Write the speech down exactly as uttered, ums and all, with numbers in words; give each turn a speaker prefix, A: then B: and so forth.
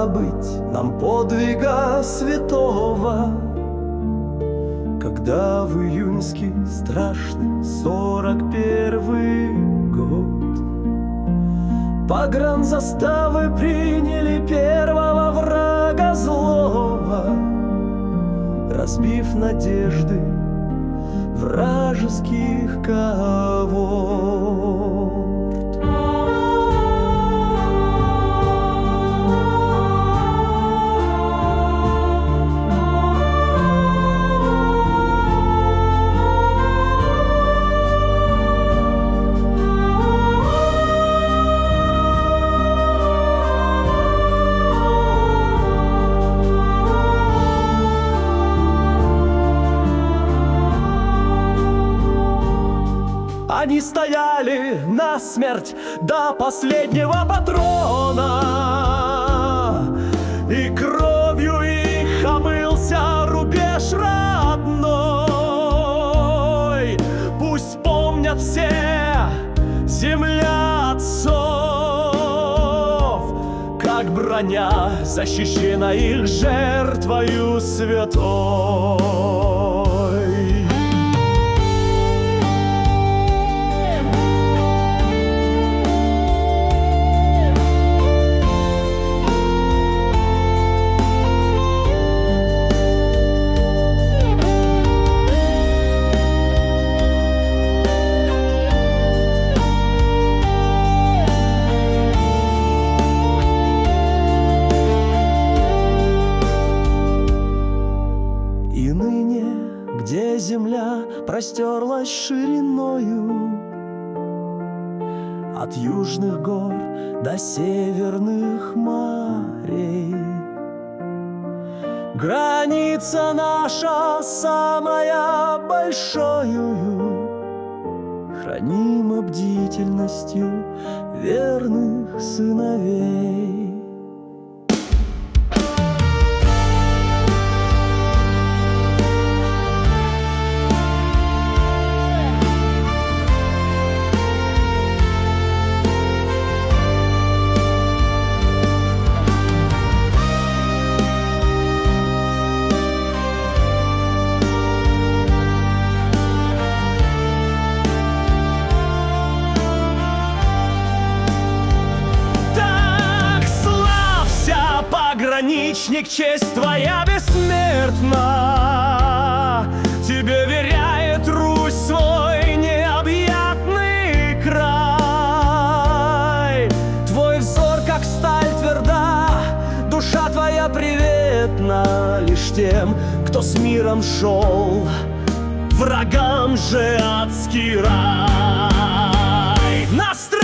A: забыть нам подвига святого, когда в июньский страшный сорок первый год погранзаставы приняли первого врага злого, разбив надежды вражеских когорт. Они стояли насмерть до последнего патрона, и кровью их омылся рубеж родной. Пусть помнят все земля отцов, как броня защищена их жертвою святой. И ныне, где земля простерлась шириною, от южных гор до северных морей, граница наша самая большою хранима бдительностью верных сыновей. Пограничник, честь твоя бессмертна, тебе веряет Русь свой необъятный край. Твой взор, как сталь, тверда, душа твоя приветна лишь тем, кто с миром шел, врагам же адский рай. Настроение